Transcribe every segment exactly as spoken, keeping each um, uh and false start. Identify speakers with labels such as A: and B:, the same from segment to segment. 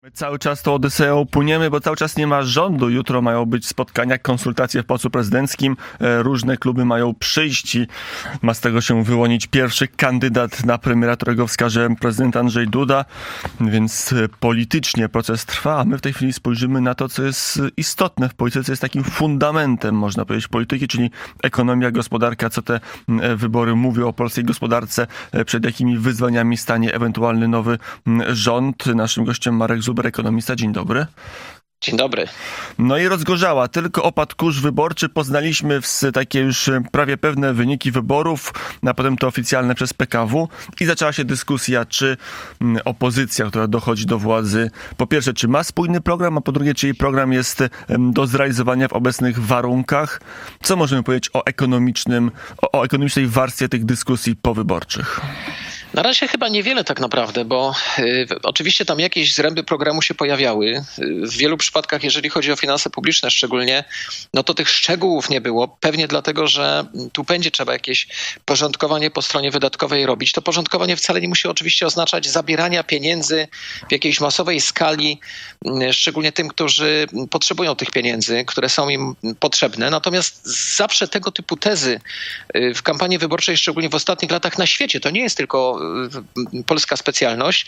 A: My cały czas tą Odyseją płyniemy, bo cały czas nie ma rządu. Jutro mają być spotkania, konsultacje w Pałacu Prezydenckim. Różne kluby mają przyjść i ma z tego się wyłonić pierwszy kandydat na premiera, którego wskaże prezydent Andrzej Duda. Więc politycznie proces trwa, a my w tej chwili spojrzymy na to, co jest istotne w polityce, co jest takim fundamentem, można powiedzieć, polityki, czyli ekonomia, gospodarka, co te wybory mówią o polskiej gospodarce, przed jakimi wyzwaniami stanie ewentualny nowy rząd. Naszym gościem Marek Zuber, ekonomista. Dzień dobry.
B: Dzień dobry.
A: No i rozgorzała. Tylko opadł kurz wyborczy. Poznaliśmy w takie już prawie pewne wyniki wyborów, a potem to oficjalne przez P K W i zaczęła się dyskusja, czy opozycja, która dochodzi do władzy, po pierwsze, czy ma spójny program, a po drugie, czy jej program jest do zrealizowania w obecnych warunkach. Co możemy powiedzieć o ekonomicznym, o, o ekonomicznej warstwie tych dyskusji powyborczych?
B: Na razie chyba niewiele tak naprawdę, bo y, oczywiście tam jakieś zręby programu się pojawiały. Y, w wielu przypadkach, jeżeli chodzi o finanse publiczne szczególnie, no to tych szczegółów nie było. Pewnie dlatego, że tu będzie trzeba jakieś porządkowanie po stronie wydatkowej robić. To porządkowanie wcale nie musi oczywiście oznaczać zabierania pieniędzy w jakiejś masowej skali, y, szczególnie tym, którzy potrzebują tych pieniędzy, które są im potrzebne. Natomiast zawsze tego typu tezy y, w kampanii wyborczej, szczególnie w ostatnich latach na świecie, to nie jest tylko polska specjalność,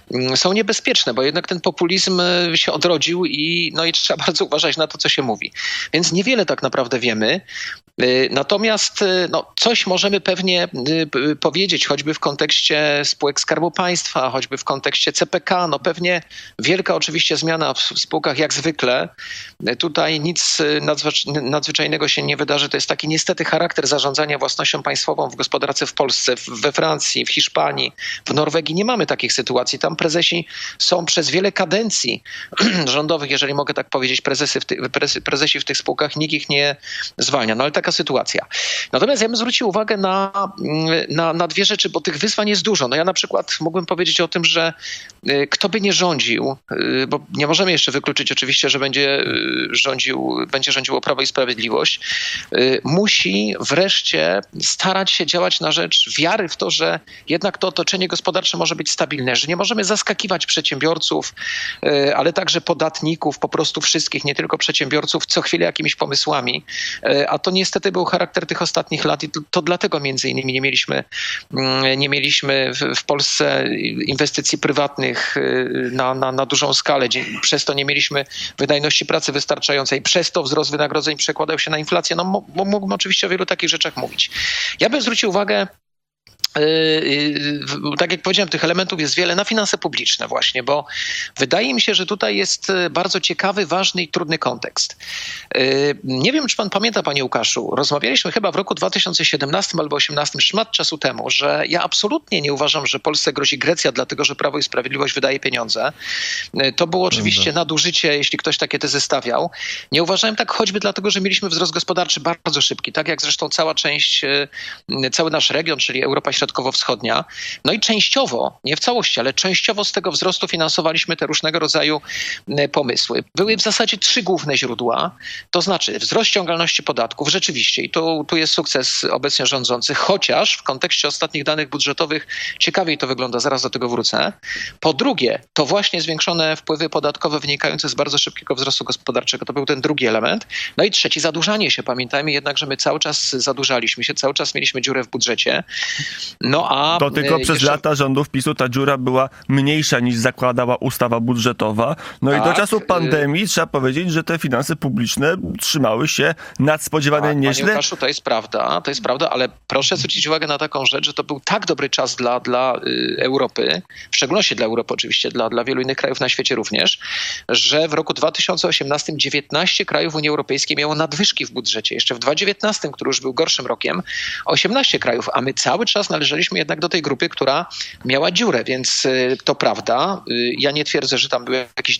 B: są niebezpieczne, bo jednak ten populizm się odrodził i, no i trzeba bardzo uważać na to, co się mówi. Więc niewiele tak naprawdę wiemy. Natomiast no, coś możemy pewnie powiedzieć, choćby w kontekście spółek Skarbu Państwa, choćby w kontekście C P K. No pewnie wielka oczywiście zmiana w spółkach jak zwykle. Tutaj nic nadzwyczajnego się nie wydarzy. To jest taki niestety charakter zarządzania własnością państwową w gospodarce w Polsce, we Francji, w Hiszpanii, w Norwegii nie mamy takich sytuacji. Tam prezesi są przez wiele kadencji rządowych, jeżeli mogę tak powiedzieć, prezesy w ty, prezesi w tych spółkach, nikt ich nie zwalnia. No ale taka sytuacja. Natomiast ja bym zwrócił uwagę na, na, na dwie rzeczy, bo tych wyzwań jest dużo. No ja na przykład mógłbym powiedzieć o tym, że kto by nie rządził, bo nie możemy jeszcze wykluczyć oczywiście, że będzie rządził, będzie rządziło Prawo i Sprawiedliwość, musi wreszcie starać się działać na rzecz wiary w to, że jednak to otoczenie gospodarcze może być stabilne, że nie możemy zaskakiwać przedsiębiorców, ale także podatników, po prostu wszystkich, nie tylko przedsiębiorców, co chwilę jakimiś pomysłami. A to niestety był charakter tych ostatnich lat i to, to dlatego między innymi nie mieliśmy, nie mieliśmy w, w Polsce inwestycji prywatnych na, na, na dużą skalę. Przez to nie mieliśmy wydajności pracy wystarczającej. Przez to wzrost wynagrodzeń przekładał się na inflację. No mógłbym oczywiście o wielu takich rzeczach mówić. Ja bym zwrócił uwagę, tak jak powiedziałem, tych elementów jest wiele na finanse publiczne właśnie, bo wydaje mi się, że tutaj jest bardzo ciekawy, ważny i trudny kontekst. Nie wiem, czy pan pamięta, panie Łukaszu, rozmawialiśmy chyba w roku dwa tysiące siedemnastym albo osiemnastym, szmat czasu temu, że ja absolutnie nie uważam, że Polsce grozi Grecja, dlatego że Prawo i Sprawiedliwość wydaje pieniądze. To było oczywiście nadużycie, jeśli ktoś takie tezy stawiał. Nie uważałem tak choćby dlatego, że mieliśmy wzrost gospodarczy bardzo szybki, tak jak zresztą cała część, cały nasz region, czyli Europa Środkowo-Wschodnia. No i częściowo, nie w całości, ale częściowo z tego wzrostu finansowaliśmy te różnego rodzaju pomysły. Były w zasadzie trzy główne źródła, to znaczy wzrost ściągalności podatków, rzeczywiście, i tu, tu jest sukces obecnie rządzących, chociaż w kontekście ostatnich danych budżetowych ciekawiej to wygląda, zaraz do tego wrócę. Po drugie, to właśnie zwiększone wpływy podatkowe wynikające z bardzo szybkiego wzrostu gospodarczego, to był ten drugi element. No i trzeci, zadłużanie się. Pamiętajmy jednak, że my cały czas zadłużaliśmy się, cały czas mieliśmy dziurę w budżecie. No a
A: to tylko przez
B: jeszcze...
A: lata rządów PiSu ta dziura była mniejsza niż zakładała ustawa budżetowa. No tak, i do czasu pandemii trzeba powiedzieć, że te finanse publiczne trzymały się nadspodziewanie
B: tak,
A: nieźle.
B: Panie Łukaszu, to jest prawda, to jest prawda, ale proszę zwrócić uwagę na taką rzecz, że to był tak dobry czas dla, dla y, Europy, w szczególności dla Europy oczywiście, dla, dla wielu innych krajów na świecie również, że w roku dwa tysiące osiemnastym dziewiętnaście krajów Unii Europejskiej miało nadwyżki w budżecie. Jeszcze w dwa tysiące dziewiętnastym, który już był gorszym rokiem, osiemnaście krajów, a my cały czas należeliśmy jednak do tej grupy, która miała dziurę, więc to prawda. Ja nie twierdzę, że tam były jakieś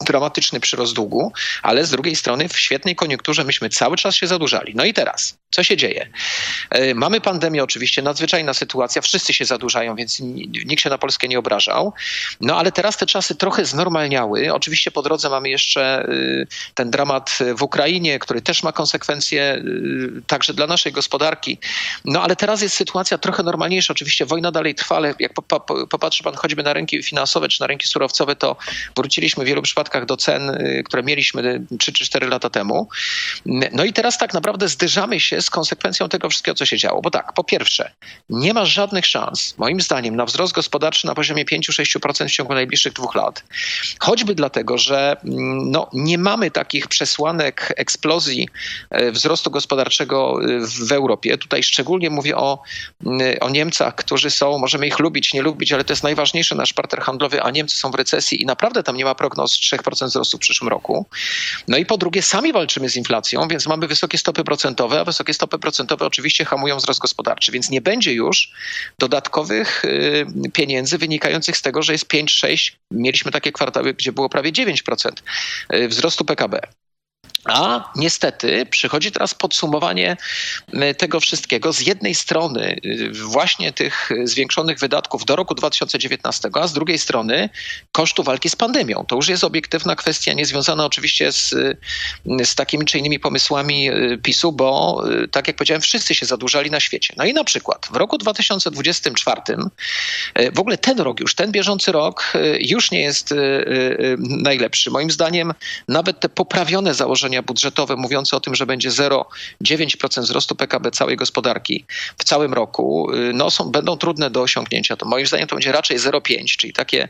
B: dramatyczny przyrost długu, ale z drugiej strony w świetnej koniunkturze myśmy cały czas się zadłużali. No i teraz, co się dzieje? Mamy pandemię oczywiście, nadzwyczajna sytuacja, wszyscy się zadłużają, więc nikt się na Polskę nie obrażał. No ale teraz te czasy trochę znormalniały. Oczywiście po drodze mamy jeszcze ten dramat w Ukrainie, który też ma konsekwencje także dla naszej gospodarki. No ale teraz jest sytuacja trochę normalniejsza. Oczywiście wojna dalej trwa, ale jak popatrzy pan choćby na rynki finansowe czy na rynki surowcowe, to wróciliśmy w wielu przypadkach do cen, które mieliśmy trzy czy cztery lata temu. No i teraz tak naprawdę zderzamy się z konsekwencją tego wszystkiego, co się działo. Bo tak, po pierwsze, nie ma żadnych szans, moim zdaniem, na wzrost gospodarczy na poziomie pięć do sześciu procent w ciągu najbliższych dwóch lat. Choćby dlatego, że no, nie mamy takich przesłanek eksplozji wzrostu gospodarczego w Europie. Tutaj szczególnie mówię o, o Niemcach, którzy są, możemy ich lubić, nie lubić, ale to jest najważniejszy nasz partner handlowy, a Niemcy są w recesji i naprawdę tam nie ma prognoz trzy procent wzrostu w przyszłym roku. No i po drugie, sami walczymy z inflacją, więc mamy wysokie stopy procentowe, a wysokie stopy procentowe oczywiście hamują wzrost gospodarczy, więc nie będzie już dodatkowych y, pieniędzy wynikających z tego, że jest pięć sześć, mieliśmy takie kwartały, gdzie było prawie dziewięć procent wzrostu P K B. A niestety przychodzi teraz podsumowanie tego wszystkiego. Z jednej strony właśnie tych zwiększonych wydatków do roku dwa tysiące dziewiętnastego, a z drugiej strony kosztu walki z pandemią. To już jest obiektywna kwestia, niezwiązana oczywiście z, z takimi czy innymi pomysłami PiSu, bo tak jak powiedziałem, wszyscy się zadłużali na świecie. No i na przykład w roku dwa tysiące dwudziestym czwartym, w ogóle ten rok już, ten bieżący rok już nie jest najlepszy. Moim zdaniem nawet te poprawione założenia budżetowe mówiące o tym, że będzie zero przecinek dziewięć procent wzrostu P K B całej gospodarki w całym roku, no są, będą trudne do osiągnięcia. To moim zdaniem to będzie raczej zero przecinek pięć, czyli takie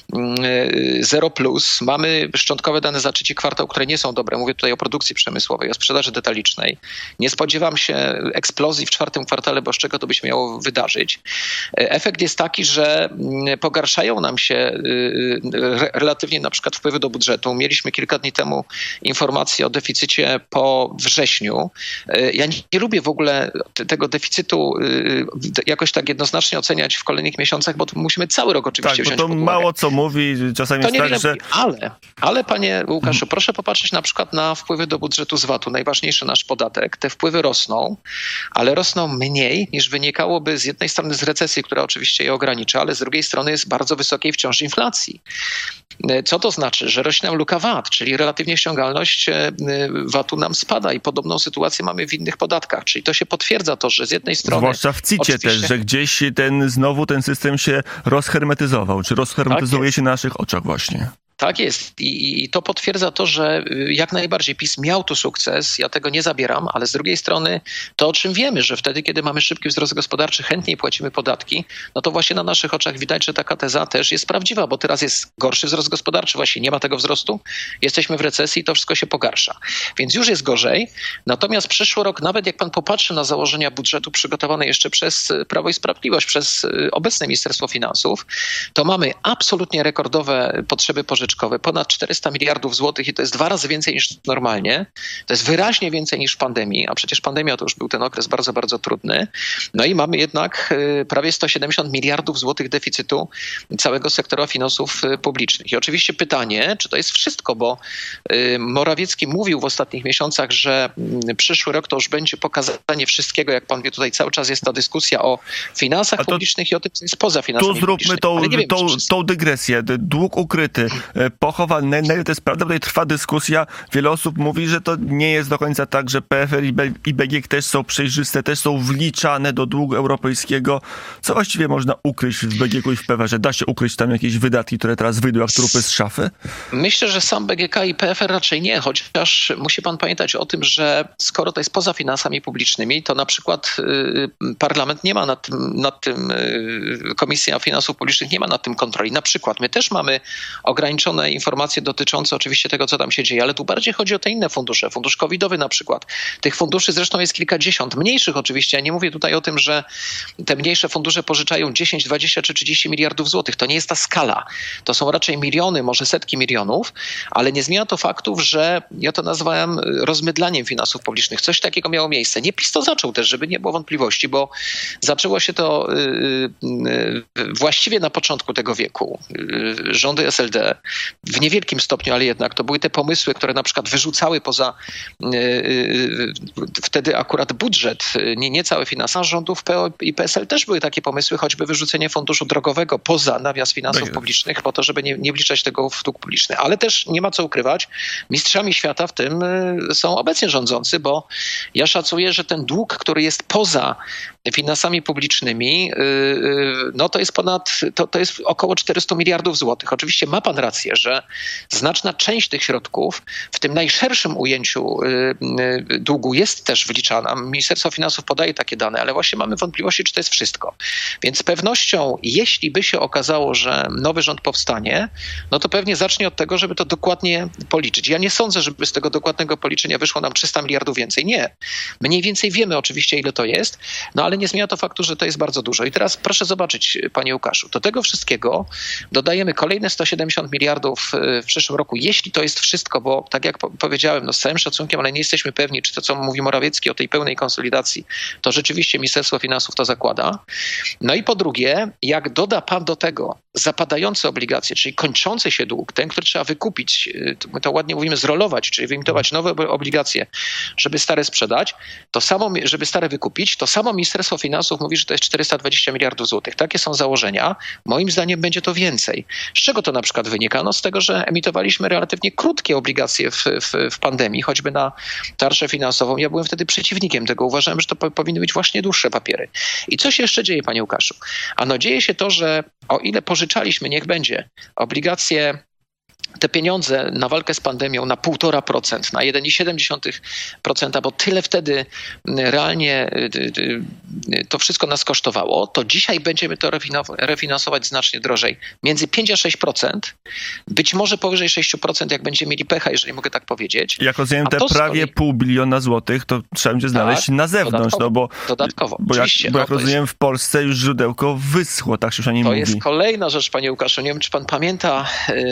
B: zero plus. Mamy szczątkowe dane za trzeci kwartał, które nie są dobre. Mówię tutaj o produkcji przemysłowej, o sprzedaży detalicznej. Nie spodziewam się eksplozji w czwartym kwartale, bo z czego to by się miało wydarzyć. Efekt jest taki, że pogarszają nam się relatywnie na przykład wpływy do budżetu. Mieliśmy kilka dni temu informacje o deficycie po wrześniu. Ja nie, nie lubię w ogóle tego deficytu jakoś tak jednoznacznie oceniać w kolejnych miesiącach, bo musimy cały rok oczywiście
A: tak,
B: wziąć
A: bo to
B: pod uwagę.
A: Mało co mówi, czasami
B: to
A: jest tak, że...
B: Ale, ale panie Łukaszu, proszę popatrzeć na przykład na wpływy do budżetu z VAT-u, najważniejszy nasz podatek. Te wpływy rosną, ale rosną mniej niż wynikałoby z jednej strony z recesji, która oczywiście je ogranicza, ale z drugiej strony jest bardzo wysokiej wciąż inflacji. Co to znaczy? Że rośnie nam luka V A T, czyli relatywnie ściągalność V A T-u nam spada i podobną sytuację mamy w innych podatkach. Czyli to się potwierdza to, że z jednej strony...
A: Zwłaszcza w C I T-ie oczywiście... też, że gdzieś ten znowu ten system się rozhermetyzował, czy rozhermetyzuje tak się na naszych oczach właśnie.
B: Tak jest I, i to potwierdza to, że jak najbardziej PiS miał tu sukces, ja tego nie zabieram, ale z drugiej strony to, o czym wiemy, że wtedy, kiedy mamy szybki wzrost gospodarczy, chętniej płacimy podatki, no to właśnie na naszych oczach widać, że taka teza też jest prawdziwa, bo teraz jest gorszy wzrost gospodarczy, właśnie nie ma tego wzrostu, jesteśmy w recesji i to wszystko się pogarsza. Więc już jest gorzej, natomiast przyszły rok, nawet jak pan popatrzy na założenia budżetu przygotowane jeszcze przez Prawo i Sprawiedliwość, przez obecne Ministerstwo Finansów, to mamy absolutnie rekordowe potrzeby pożyczkowe, ponad czterysta miliardów złotych i to jest dwa razy więcej niż normalnie. To jest wyraźnie więcej niż w pandemii, a przecież pandemia to już był ten okres bardzo, bardzo trudny. No i mamy jednak prawie sto siedemdziesiąt miliardów złotych deficytu całego sektora finansów publicznych. I oczywiście pytanie, czy to jest wszystko, bo Morawiecki mówił w ostatnich miesiącach, że przyszły rok to już będzie pokazanie wszystkiego, jak pan wie, tutaj cały czas jest ta dyskusja o finansach to, publicznych i o tym, co jest poza finansami publicznymi.
A: Tu zróbmy tą, tą, tą dygresję. Dług ukryty, pochowany, na ile to jest prawda, tutaj trwa dyskusja. Wiele osób mówi, że to nie jest do końca tak, że P F R i B G K też są przejrzyste, też są wliczane do długu europejskiego. Co właściwie można ukryć w B G K i w P F R-ze? Da się ukryć tam jakieś wydatki, które teraz wyjdą jak trupy z szafy?
B: Myślę, że sam B G K i P F R raczej nie, chociaż musi pan pamiętać o tym, że skoro to jest poza finansami publicznymi, to na przykład y, parlament nie ma nad tym, nad tym y, Komisja Finansów Publicznych nie ma nad tym kontroli. Na przykład my też mamy ograniczone informacje dotyczące oczywiście tego, co tam się dzieje, ale tu bardziej chodzi o te inne fundusze. Fundusz covidowy na przykład. Tych funduszy zresztą jest kilkadziesiąt. Mniejszych oczywiście. Ja nie mówię tutaj o tym, że te mniejsze fundusze pożyczają dziesięć, dwadzieścia czy trzydzieści miliardów złotych. To nie jest ta skala. To są raczej miliony, może setki milionów, ale nie zmienia to faktów, że ja to nazwałem rozmydlaniem finansów publicznych. Coś takiego miało miejsce. Nie PiS to zaczął też, żeby nie było wątpliwości, bo zaczęło się to yy, yy, właściwie na początku tego wieku. Yy, rządy S L D. w niewielkim stopniu, ale jednak to były te pomysły, które na przykład wyrzucały poza wtedy akurat budżet, nie, nie całe finanse rządów P O i P S L też były takie pomysły, choćby wyrzucenie funduszu drogowego poza nawias finansów publicznych, po to, żeby nie, nie wliczać tego w dług publiczny. Ale też nie ma co ukrywać, mistrzami świata w tym są obecnie rządzący, bo ja szacuję, że ten dług, który jest poza finansami publicznymi, no to jest ponad, to, to jest około czterysta miliardów złotych. Oczywiście ma pan rację, że znaczna część tych środków w tym najszerszym ujęciu długu jest też wliczana. Ministerstwo Finansów podaje takie dane, ale właśnie mamy wątpliwości, czy to jest wszystko. Więc z pewnością, jeśli by się okazało, że nowy rząd powstanie, no to pewnie zacznie od tego, żeby to dokładnie policzyć. Ja nie sądzę, żeby z tego dokładnego policzenia wyszło nam trzysta miliardów więcej. Nie. Mniej więcej wiemy oczywiście, ile to jest, no ale nie zmienia to faktu, że to jest bardzo dużo. I teraz proszę zobaczyć, panie Łukaszu, do tego wszystkiego dodajemy kolejne sto siedemdziesiąt miliardów w przyszłym roku, jeśli to jest wszystko, bo tak jak powiedziałem, no z całym szacunkiem, ale nie jesteśmy pewni, czy to, co mówi Morawiecki o tej pełnej konsolidacji, to rzeczywiście Ministerstwo Finansów to zakłada. No i po drugie, jak doda pan do tego zapadające obligacje, czyli kończący się dług, ten, który trzeba wykupić, my to ładnie mówimy zrolować, czyli wyemitować nowe obligacje, żeby stare sprzedać, to samo, żeby stare wykupić, to samo Ministerstwo Finansów mówi, że to jest czterysta dwadzieścia miliardów złotych. Takie są założenia. Moim zdaniem będzie to więcej. Z czego to na przykład wynika? No z tego, że emitowaliśmy relatywnie krótkie obligacje w, w, w pandemii, choćby na tarczę finansową. Ja byłem wtedy przeciwnikiem tego. Uważałem, że to po, powinny być właśnie dłuższe papiery. I co się jeszcze dzieje, panie Łukaszu? Ano dzieje się to, że o ile pożyczaliśmy, niech będzie, obligacje, te pieniądze na walkę z pandemią na półtora procent, na jeden przecinek siedem procent, bo tyle wtedy realnie to wszystko nas kosztowało, to dzisiaj będziemy to refinansować znacznie drożej. Między pięć a sześć procent, być może powyżej sześć procent, jak będziemy mieli pecha, jeżeli mogę tak powiedzieć.
A: Jak rozumiem, te prawie kolei... pół biliona złotych, to trzeba będzie znaleźć tak, na zewnątrz.
B: Dodatkowo,
A: no bo,
B: dodatkowo
A: bo jak, bo jak no, rozumiem, jest... w Polsce już źródełko wyschło, tak się już o nim
B: to
A: mówi.
B: To jest kolejna rzecz, panie Łukaszu. Nie wiem, czy pan pamięta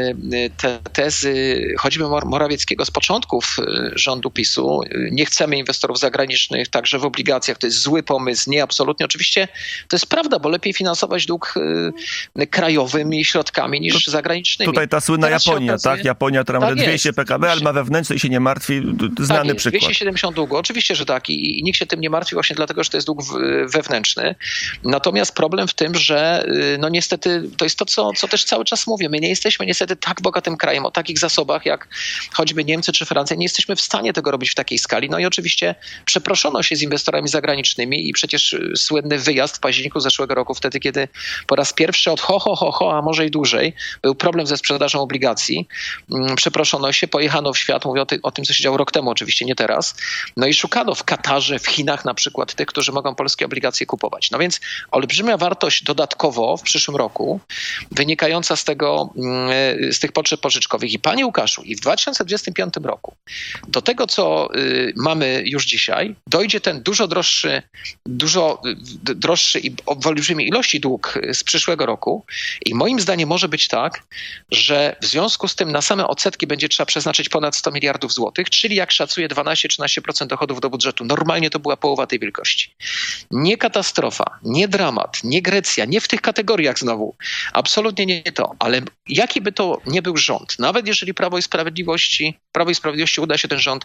B: te tezy choćby Morawieckiego z początków rządu PiSu. Nie chcemy inwestorów zagranicznych, także w obligacjach. To jest zły pomysł. Nie, absolutnie. Oczywiście to jest prawda, bo lepiej finansować dług krajowymi środkami niż to, zagranicznymi.
A: Tutaj ta słynna Teraz Japonia, okazuje... tak? Japonia, która ma tak dwieście P K B, ale ma wewnętrzny i się nie martwi. Znany tak przykład.
B: dwieście siedemdziesiąt długu. Oczywiście, że tak. I, I nikt się tym nie martwi właśnie dlatego, że to jest dług wewnętrzny. Natomiast problem w tym, że no niestety to jest to, co, co też cały czas mówię. My nie jesteśmy niestety tak bogatym krajem, o takich zasobach jak choćby Niemcy czy Francja. Nie jesteśmy w stanie tego robić w takiej skali. No i oczywiście przeproszono się z inwestorami zagranicznymi i przecież słynny wyjazd w październiku zeszłego roku, wtedy kiedy po raz pierwszy od ho, ho, ho, ho, a może i dłużej, był problem ze sprzedażą obligacji. Przeproszono się, pojechano w świat, mówię o, ty, o tym, co się działo rok temu, oczywiście nie teraz. No i szukano w Katarze, w Chinach na przykład tych, którzy mogą polskie obligacje kupować. No więc olbrzymia wartość dodatkowo w przyszłym roku, wynikająca z tego, z tych potrzeb pożyczkowych. I panie Łukaszu, i w dwa tysiące dwudziestym piątym roku do tego, co y, mamy już dzisiaj, dojdzie ten dużo droższy, dużo y, droższy i w olbrzymiej ilości dług z przyszłego roku. I moim zdaniem może być tak, że w związku z tym na same odsetki będzie trzeba przeznaczyć ponad sto miliardów złotych, czyli jak szacuje dwanaście do trzynastu procent dochodów do budżetu. Normalnie to była połowa tej wielkości. Nie katastrofa, nie dramat, nie Grecja, nie w tych kategoriach znowu. Absolutnie nie to. Ale jaki by to nie był rząd, nawet jeżeli Prawo i Sprawiedliwości, Prawo i Sprawiedliwości uda się ten rząd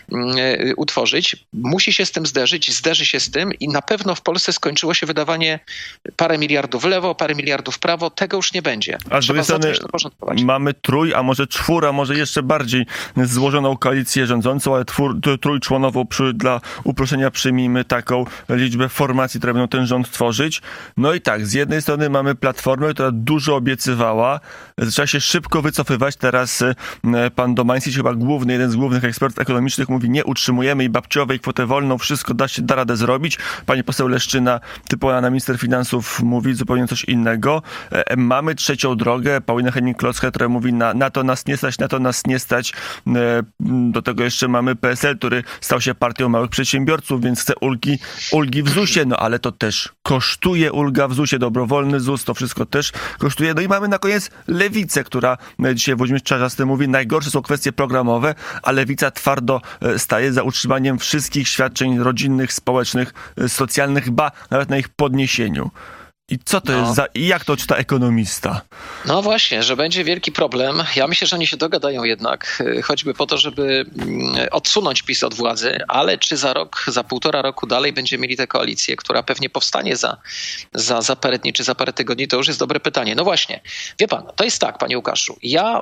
B: y, utworzyć, musi się z tym zderzyć, zderzy się z tym i na pewno w Polsce skończyło się wydawanie parę miliardów w lewo, parę miliardów w prawo. Tego już nie będzie.
A: A z drugiej strony mamy trój, a może czwór, a może jeszcze bardziej złożoną koalicję rządzącą, ale twór, trójczłonową przy, dla uproszczenia przyjmijmy taką liczbę formacji, które będą ten rząd tworzyć. No i tak, z jednej strony mamy Platformę, która dużo obiecywała, zaczęła się szybko wycofywać. Teraz pan Domański, chyba główny, jeden z głównych ekspertów ekonomicznych, mówi, nie utrzymujemy i babciowej kwotę wolną, wszystko da się, da radę zrobić. Pani poseł Leszczyna, typowa na minister finansów, mówi zupełnie coś innego. E, mamy trzecią drogę, Paulina Henning-Kloska, która mówi, na, na to nas nie stać, na to nas nie stać. E, do tego jeszcze mamy P S L, który stał się partią małych przedsiębiorców, więc chce ulgi, ulgi w zusie, no ale to też kosztuje ulga w zusie, dobrowolny Z U S, to wszystko też kosztuje. No i mamy na koniec Lewicę, która dzisiaj Włodzimierz Czarzasty mówi, najgorsze są kwestie programowe, a Lewica twardo staje za utrzymaniem wszystkich świadczeń rodzinnych, społecznych, socjalnych, ba, nawet na ich podniesieniu. I co to
B: No.
A: jest za... I jak to czyta ekonomista?
B: No właśnie, że będzie wielki problem. Ja myślę, że oni się dogadają jednak, choćby po to, żeby odsunąć PiS od władzy, ale czy za rok, za półtora roku dalej będziemy mieli tę koalicję, która pewnie powstanie za, za, za parę dni czy za parę tygodni, to już jest dobre pytanie. No właśnie, wie pan, to jest tak, panie Łukaszu, ja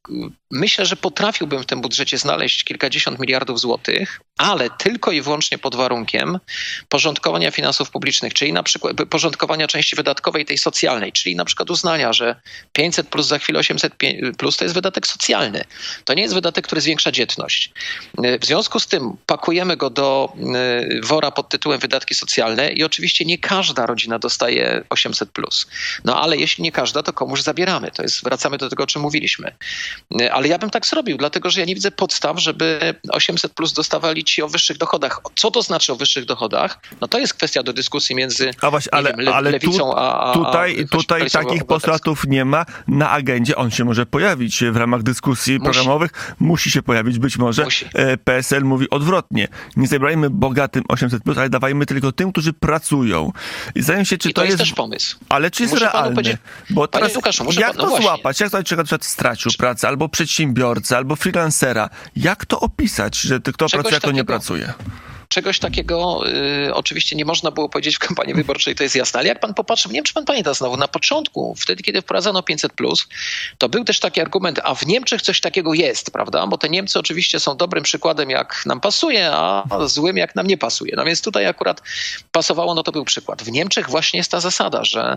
B: myślę, że potrafiłbym w tym budżecie znaleźć kilkadziesiąt miliardów złotych, ale tylko i wyłącznie pod warunkiem porządkowania finansów publicznych, czyli na przykład porządkowania części wydatkowej, tej socjalnej, czyli na przykład uznania, że pięćset plus za chwilę osiemset plus to jest wydatek socjalny. To nie jest wydatek, który zwiększa dzietność. W związku z tym pakujemy go do wora pod tytułem wydatki socjalne i oczywiście nie każda rodzina dostaje osiemset plus. No ale jeśli nie każda, to komuś zabieramy. To jest, wracamy do tego, o czym mówiliśmy. Ale ja bym tak zrobił, dlatego że ja nie widzę podstaw, żeby osiemset plus dostawali ci o wyższych dochodach. Co to znaczy o wyższych dochodach? No to jest kwestia do dyskusji między
A: a właśnie, ale,
B: wiem, le,
A: ale
B: lewicą
A: tu,
B: a, a
A: tutaj,
B: a
A: tutaj takich postulatów nie ma na agendzie. On się może pojawić w ramach dyskusji musi. programowych. Musi się pojawić być może. Musi. P S L mówi odwrotnie. Nie zabierajmy bogatym osiemset plus, ale dawajmy tylko tym, którzy pracują. I zastanawiam się, czy
B: I
A: to,
B: to jest
A: jest
B: też pomysł.
A: Ale czy jest realne? Bo teraz
B: Łukaszu,
A: jak
B: pan, no
A: to
B: właśnie.
A: złapać? Jak to na przykład stracił pracę, albo przedsiębiorcę, albo freelancera? Jak to opisać, że kto Czegoś pracuje, a kto nie pracuje?
B: Czegoś takiego y, oczywiście nie można było powiedzieć w kampanii wyborczej, to jest jasne. Ale jak pan popatrzy, nie wiem, czy pan pamięta znowu, na początku, wtedy, kiedy wprowadzano pięćset plus, to był też taki argument, a w Niemczech coś takiego jest, prawda? Bo te Niemcy oczywiście są dobrym przykładem, jak nam pasuje, a złym, jak nam nie pasuje. No więc tutaj akurat pasowało, no to był przykład. W Niemczech właśnie jest ta zasada, że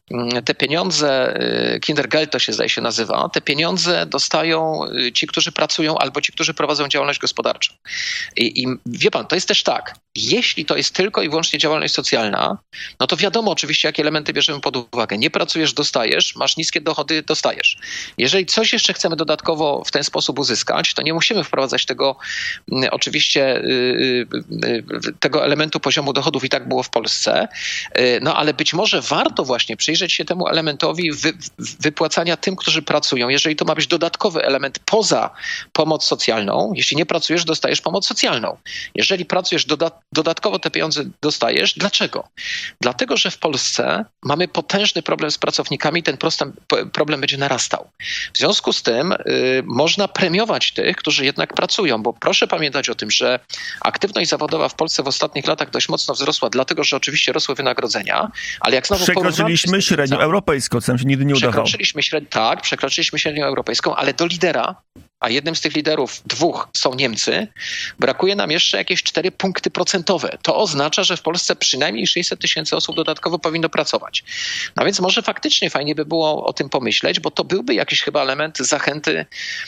B: te pieniądze, Kindergeld to się zdaje się nazywa, te pieniądze dostają ci, którzy pracują albo ci, którzy prowadzą działalność gospodarczą. I, i wie pan, to jest też tak, jeśli to jest tylko i wyłącznie działalność socjalna, no to wiadomo oczywiście, jakie elementy bierzemy pod uwagę. Nie pracujesz, dostajesz, masz niskie dochody, dostajesz. Jeżeli coś jeszcze chcemy dodatkowo w ten sposób uzyskać, to nie musimy wprowadzać tego oczywiście tego elementu poziomu dochodów, i tak było w Polsce, no ale być może warto właśnie przyjrzeć się temu elementowi wy, wypłacania tym, którzy pracują. Jeżeli to ma być dodatkowy element poza pomoc socjalną, jeśli nie pracujesz, dostajesz pomoc socjalną. Jeżeli pracujesz, doda- dodatkowo te pieniądze dostajesz. Dlaczego? Dlatego, że w Polsce mamy potężny problem z pracownikami i ten prostem, problem będzie narastał. W związku z tym y, można premiować tych, którzy jednak pracują, bo proszę pamiętać o tym, że aktywność zawodowa w Polsce w ostatnich latach dość mocno wzrosła, dlatego, że oczywiście rosły wynagrodzenia, ale jak znowu
A: Przekroczyliśmy średnią europejską, co nam się nigdy nie udawało.
B: Przekroczyliśmy średnią, tak, przekroczyliśmy średnią europejską, ale do lidera, a jednym z tych liderów, dwóch, są Niemcy, brakuje nam jeszcze jakieś cztery punkty procentowe. To oznacza, że w Polsce przynajmniej sześćset tysięcy osób dodatkowo powinno pracować. No więc może faktycznie fajnie by było o tym pomyśleć, bo to byłby jakiś chyba element zachęty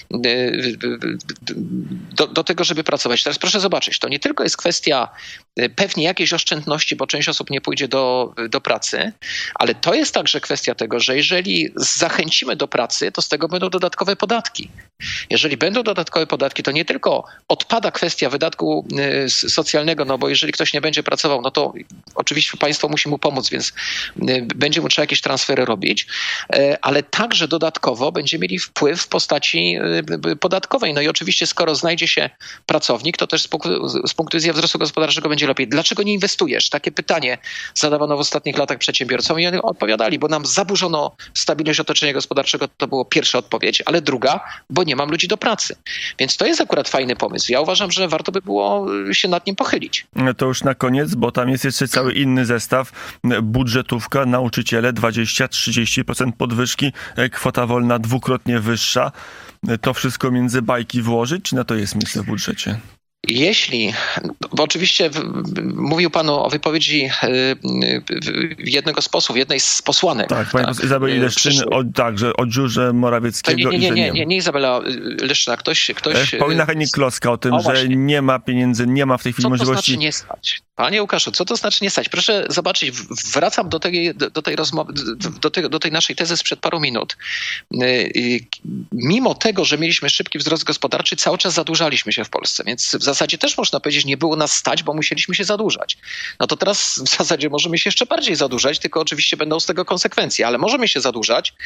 B: do, do tego, żeby pracować. Teraz proszę zobaczyć, to nie tylko jest kwestia pewnie jakiejś oszczędności, bo część osób nie pójdzie do, do pracy, ale to jest także kwestia tego, że jeżeli zachęcimy do pracy, to z tego będą dodatkowe podatki. Jeżeli będą dodatkowe podatki, to nie tylko odpada kwestia wydatku socjalnego, no bo jeżeli ktoś nie będzie pracował, no to oczywiście państwo musi mu pomóc, więc będzie mu trzeba jakieś transfery robić, ale także dodatkowo będzie mieli wpływ w postaci podatkowej. No i oczywiście skoro znajdzie się pracownik, to też z punktu, z punktu widzenia wzrostu gospodarczego będzie lepiej. Dlaczego nie inwestujesz? Takie pytanie zadawano w ostatnich latach przedsiębiorcom i oni odpowiadali, bo nam zaburzono stabilność otoczenia gospodarczego, to była pierwsza odpowiedź, ale druga, bo nie mam ludzi do pracy. Więc to jest akurat fajny pomysł. Ja uważam, że warto by było się nad nim pochylić.
A: To już na koniec, bo tam jest jeszcze cały inny zestaw. Budżetówka, nauczyciele dwadzieścia do trzydziestu procent podwyżki, kwota wolna dwukrotnie wyższa. To wszystko między bajki włożyć, czy na to jest miejsce w budżecie?
B: Jeśli, bo oczywiście mówił pan o wypowiedzi jednego z posłów, jednej z posłanek.
A: Tak, pani tak, Izabeli Leszczyny, o, tak, że o dziurze Morawieckiego
B: nie, nie, nie,
A: i że
B: nie,
A: nie,
B: nie, nie Izabela Leszczyna, ktoś... ktoś
A: Wspomina Hennig-Kloska o tym,
B: o,
A: że nie ma pieniędzy, nie ma w tej chwili
B: co
A: możliwości...
B: Co to znaczy nie stać? Panie Łukaszu, co to znaczy nie stać? Proszę zobaczyć, wracam do tej, do tej rozmowy, do tej, do tej naszej tezy sprzed paru minut. Mimo tego, że mieliśmy szybki wzrost gospodarczy, cały czas zadłużaliśmy się w Polsce, więc w zasadzie zasadzie też można powiedzieć, nie było nas stać, bo musieliśmy się zadłużać. No to teraz w zasadzie możemy się jeszcze bardziej zadłużać, tylko oczywiście będą z tego konsekwencje, ale możemy się zadłużać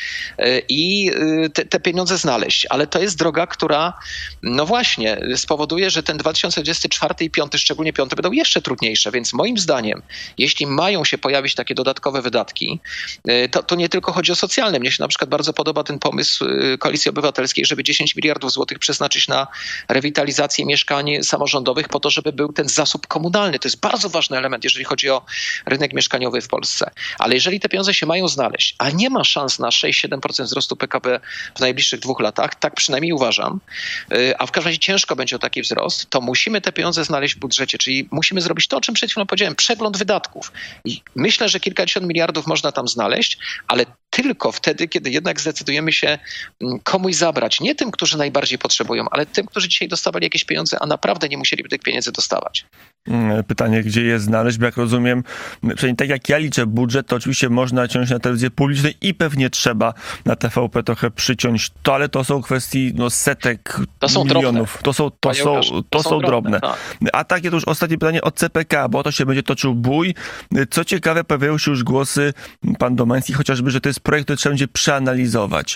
B: i te, te pieniądze znaleźć. Ale to jest droga, która no właśnie spowoduje, że ten dwa tysiące dwudziesty czwarty i piąty, szczególnie piąty, będą jeszcze trudniejsze. Więc moim zdaniem, jeśli mają się pojawić takie dodatkowe wydatki, to, to nie tylko chodzi o socjalne. Mnie się na przykład bardzo podoba ten pomysł Koalicji Obywatelskiej, żeby dziesięć miliardów złotych przeznaczyć na rewitalizację mieszkań samorządowych po to, żeby był ten zasób komunalny. To jest bardzo ważny element, jeżeli chodzi o rynek mieszkaniowy w Polsce. Ale jeżeli te pieniądze się mają znaleźć, a nie ma szans na sześć do siedem procent wzrostu P K B w najbliższych dwóch latach, tak przynajmniej uważam, a w każdym razie ciężko będzie o taki wzrost, to musimy te pieniądze znaleźć w budżecie, czyli musimy zrobić to, o czym przed chwilą powiedziałem, przegląd wydatków. I myślę, że kilkadziesiąt miliardów można tam znaleźć, ale tylko wtedy, kiedy jednak zdecydujemy się komuś zabrać. Nie tym, którzy najbardziej potrzebują, ale tym, którzy dzisiaj dostawali jakieś pieniądze, a naprawdę nie musieliby tych pieniędzy dostawać.
A: Pytanie, gdzie je znaleźć, bo jak rozumiem, przynajmniej tak jak ja liczę budżet, to oczywiście można ciąć na telewizję publiczną i pewnie trzeba na T V P trochę przyciąć to, ale to są kwestii no, setek
B: to są
A: milionów.
B: Drobne.
A: To są, to są, to, to są, są drobne.
B: drobne.
A: A takie to już ostatnie pytanie o C P K, bo o to się będzie toczył bój. Co ciekawe, pojawiają się już głosy, pan Domański chociażby, że to jest projekt, który trzeba będzie przeanalizować.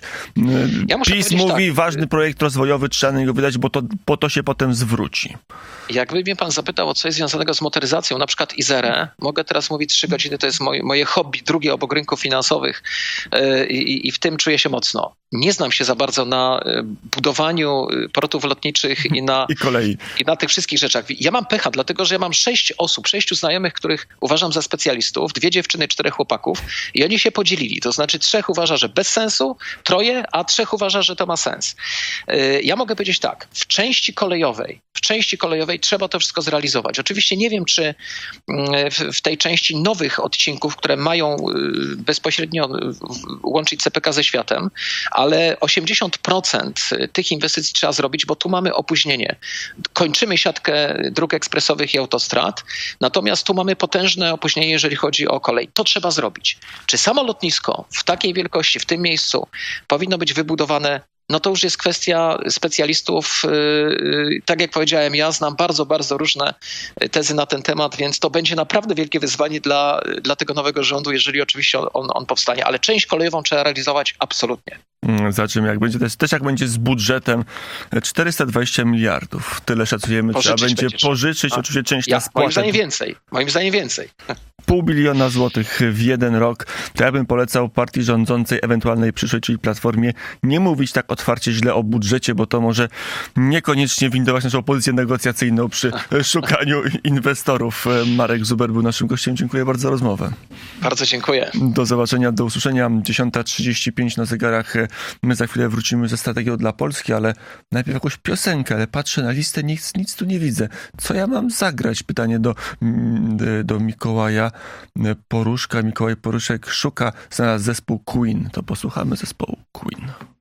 B: Ja
A: PiS mówi,
B: tak,
A: ważny projekt rozwojowy, trzeba na niego wydać, bo to, bo to się potem zwróci.
B: Jakby mnie pan zapytał o coś związanego z motoryzacją, na przykład Izerę, mogę teraz mówić trzy godziny, to jest moje, moje hobby, drugie obok rynków finansowych yy, i, i w tym czuję się mocno. Nie znam się za bardzo na budowaniu portów lotniczych i na,
A: I kolei.
B: I na tych wszystkich rzeczach. Ja mam pecha, dlatego że ja mam sześć osób, sześciu znajomych, których uważam za specjalistów, dwie dziewczyny, czterech chłopaków i oni się podzielili. To znaczy trzech uważa, że bez sensu, troje, a trzech uważa, że to ma sens. Yy, ja mogę powiedzieć tak, w części kolejowej, w części kolejowej trzeba to wszystko zrealizować. Oczywiście nie wiem, czy w, w tej części nowych odcinków, które mają bezpośrednio łączyć C P K ze światem, ale osiemdziesiąt procent tych inwestycji trzeba zrobić, bo tu mamy opóźnienie. Kończymy siatkę dróg ekspresowych i autostrad, natomiast tu mamy potężne opóźnienie, jeżeli chodzi o kolej. To trzeba zrobić. Czy samo lotnisko w takiej wielkości, w tym miejscu powinno być wybudowane? No to już jest kwestia specjalistów. Tak jak powiedziałem, ja znam bardzo, bardzo różne tezy na ten temat, więc to będzie naprawdę wielkie wyzwanie dla, dla tego nowego rządu, jeżeli oczywiście on, on powstanie. Ale część kolejową trzeba realizować absolutnie.
A: Za czym jak będzie, też, też jak będzie z budżetem czterysta dwadzieścia miliardów, tyle szacujemy, pożyczyć trzeba będzie będziesz. pożyczyć, A, oczywiście część
B: ja,
A: na spłatę.
B: Moim zdaniem więcej, moim zdaniem więcej.
A: Pół biliona złotych w jeden rok. To ja bym polecał partii rządzącej, ewentualnej przyszłej, czyli Platformie, nie mówić tak otwarcie źle o budżecie, bo to może niekoniecznie windować naszą pozycję negocjacyjną przy szukaniu inwestorów. Marek Zuber był naszym gościem. Dziękuję bardzo za rozmowę.
B: Bardzo dziękuję.
A: Do zobaczenia, do usłyszenia. dziesiąta trzydzieści pięć na zegarach. My za chwilę wrócimy ze strategią dla Polski, ale najpierw jakąś piosenkę, ale patrzę na listę, nic, nic tu nie widzę. Co ja mam zagrać? Pytanie do, do Mikołaja Poruszka. Mikołaj Poruszek szuka, znalazł zespół Queen. To posłuchamy zespołu Queen.